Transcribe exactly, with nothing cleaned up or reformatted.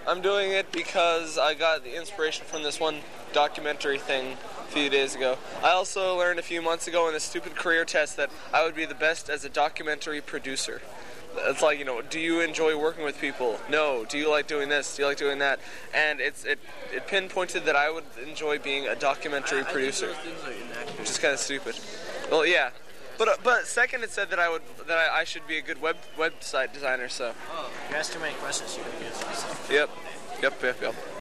I'm doing it because I got the inspiration from this one documentary thing a few days ago. I also learned a few months ago in a stupid career test that I would be the best as a documentary producer. It's like, you know, do you enjoy working with people? No. Do you like doing this? Do you like doing that? And it's it, it pinpointed that I would enjoy being a documentary I, I producer, think those things are inaccurate. which is kind of stupid. Well, yeah. But uh, but second, it said that I would that I, I should be a good web website designer. So. Oh, you asked too many questions. You couldn't answer yourself. Yep. Yep. Yep. Yep.